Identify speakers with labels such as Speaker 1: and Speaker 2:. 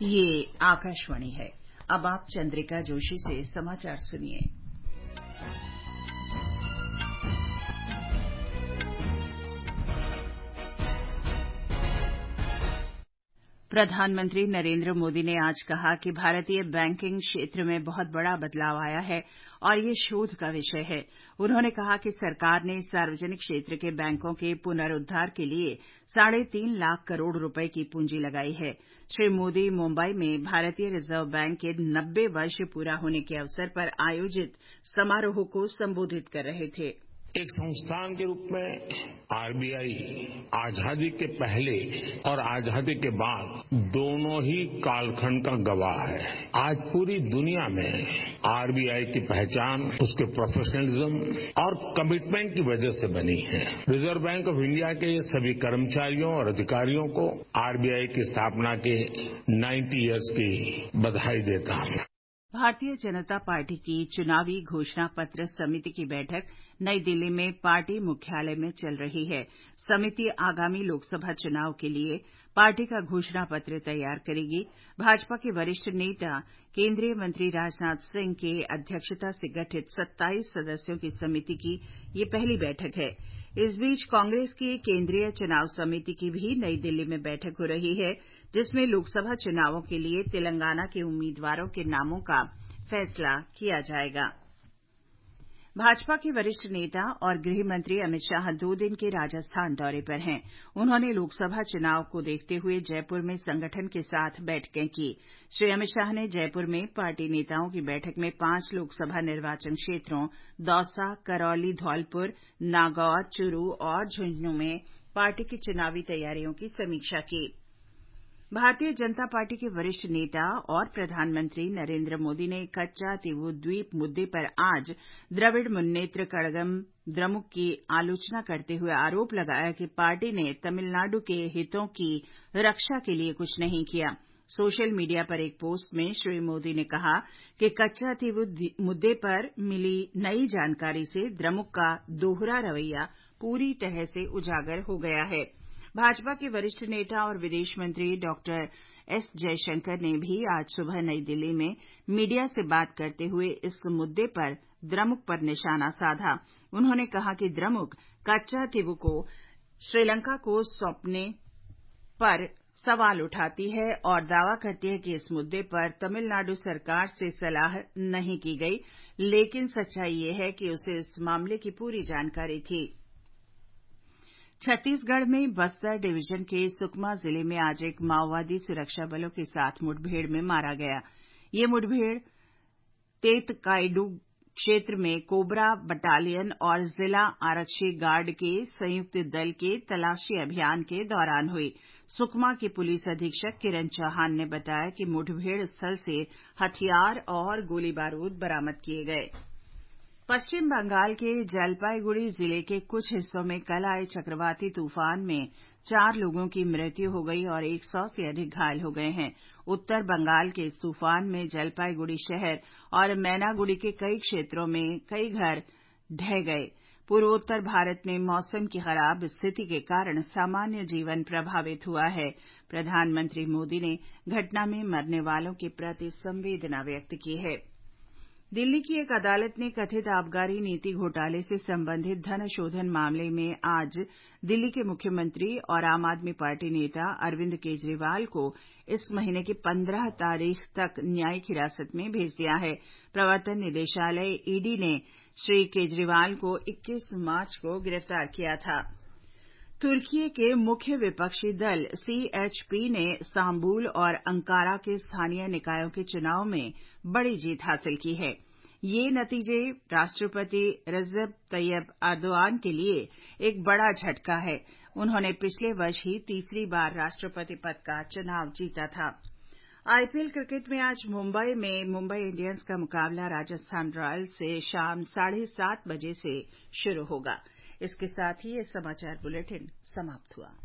Speaker 1: ये आकाशवाणी है। अब आप चंद्रिका जोशी से समाचार सुनिए। प्रधानमंत्री नरेंद्र मोदी ने आज कहा कि भारतीय बैंकिंग क्षेत्र में बहुत बड़ा बदलाव आया है और ये शोध का विषय है। उन्होंने कहा कि सरकार ने सार्वजनिक क्षेत्र के बैंकों के पुनरुद्धार के लिए 3.5 लाख करोड़ रुपए की पूंजी लगाई है। श्री मोदी मुंबई में भारतीय रिजर्व बैंक के 90 वर्ष पूरा होने के अवसर पर आयोजित समारोह को संबोधित कर रहे थे।
Speaker 2: एक संस्थान के रूप में आरबीआई आजादी के पहले और आजादी के बाद दोनों ही कालखंड का गवाह है। आज पूरी दुनिया में आरबीआई की पहचान उसके प्रोफेशनलिज्म और कमिटमेंट की वजह से बनी है। रिजर्व बैंक ऑफ इंडिया के सभी कर्मचारियों और अधिकारियों को आरबीआई की स्थापना के 90 इयर्स की बधाई देता हूं।
Speaker 1: भारतीय जनता पार्टी की चुनावी घोषणा पत्र समिति की बैठक नई दिल्ली में पार्टी मुख्यालय में चल रही है। समिति आगामी लोकसभा चुनाव के लिए पार्टी का घोषणा पत्र तैयार करेगी। भाजपा के वरिष्ठ नेता केंद्रीय मंत्री राजनाथ सिंह की अध्यक्षता से गठित 27 सदस्यों की समिति की ये पहली बैठक है। इस बीच कांग्रेस की केंद्रीय चुनाव समिति की भी नई दिल्ली में बैठक हो रही है, जिसमें लोकसभा चुनावों के लिए तेलंगाना के उम्मीदवारों के नामों का फैसला किया जाएगा। भाजपा के वरिष्ठ नेता और गृह मंत्री अमित शाह 2 दिन के राजस्थान दौरे पर हैं। उन्होंने लोकसभा चुनाव को देखते हुए जयपुर में संगठन के साथ बैठकें की। श्री अमित शाह ने जयपुर में पार्टी नेताओं की बैठक में 5 लोकसभा निर्वाचन क्षेत्रों दौसा, करौली, धौलपुर, नागौर, चुरू और झुंझुनू में पार्टी की चुनावी तैयारियों की समीक्षा की। भारतीय जनता पार्टी के वरिष्ठ नेता और प्रधानमंत्री नरेंद्र मोदी ने कच्चा तीवू द्वीप मुद्दे पर आज द्रविड़ मुन्नेत्र कड़गम द्रमुक की आलोचना करते हुए आरोप लगाया कि पार्टी ने तमिलनाडु के हितों की रक्षा के लिए कुछ नहीं किया। सोशल मीडिया पर एक पोस्ट में श्री मोदी ने कहा कि कच्चा तीवू मुद्दे पर मिली नई जानकारी से द्रमुक का दोहरा रवैया पूरी तरह से उजागर हो गया है। भाजपा के वरिष्ठ नेता और विदेश मंत्री डॉक्टर एस जयशंकर ने भी आज सुबह नई दिल्ली में मीडिया से बात करते हुए इस मुद्दे पर द्रमुक पर निशाना साधा। उन्होंने कहा कि द्रमुक कच्चा तीवू को श्रीलंका को सौंपने पर सवाल उठाती है और दावा करती है कि इस मुद्दे पर तमिलनाडु सरकार से सलाह नहीं की गई, लेकिन सच्चाई ये है कि उसे इस मामले की पूरी जानकारी थी। छत्तीसगढ़ में बस्तर डिवीजन के सुकमा जिले में आज एक माओवादी सुरक्षा बलों के साथ मुठभेड़ में मारा गया। ये मुठभेड़ तेतकाइडू क्षेत्र में कोबरा बटालियन और जिला आरक्षी गार्ड के संयुक्त दल के तलाशी अभियान के दौरान हुई। सुकमा के पुलिस अधीक्षक किरण चौहान ने बताया कि मुठभेड़ स्थल से हथियार और गोली बारूद बरामद किए गए। पश्चिम बंगाल के जलपाईगुड़ी जिले के कुछ हिस्सों में कल आए चक्रवाती तूफान में 4 लोगों की मृत्यु हो गई और 100 से अधिक घायल हो गए हैं। उत्तर बंगाल के इस तूफान में जलपाईगुड़ी शहर और मैनागुड़ी के कई क्षेत्रों में कई घर ढह गए। पूर्वोत्तर भारत में मौसम की खराब स्थिति के कारण सामान्य जीवन प्रभावित हुआ है। प्रधानमंत्री मोदी ने घटना में मरने वालों के प्रति संवेदना व्यक्त की है। दिल्ली की एक अदालत ने कथित आबकारी नीति घोटाले से संबंधित धन शोधन मामले में आज दिल्ली के मुख्यमंत्री और आम आदमी पार्टी नेता अरविंद केजरीवाल को इस महीने की 15 तारीख तक न्यायिक हिरासत में भेज दिया है। प्रवर्तन निदेशालय ईडी ने श्री केजरीवाल को 21 मार्च को गिरफ्तार किया था। तुर्की के मुख्य विपक्षी दल सीएचपी ने इस्तांबुल और अंकारा के स्थानीय निकायों के चुनाव में बड़ी जीत हासिल की है। ये नतीजे राष्ट्रपति रजब तैयब एर्दोआन के लिए एक बड़ा झटका है। उन्होंने पिछले वर्ष ही तीसरी बार राष्ट्रपति पद का चुनाव जीता था। आईपीएल क्रिकेट में आज मुंबई में मुंबई इंडियंस का मुकाबला राजस्थान रॉयल्स से शाम 7:30 बजे से शुरू होगा। इसके साथ ही ये समाचार बुलेटिन समाप्त हुआ।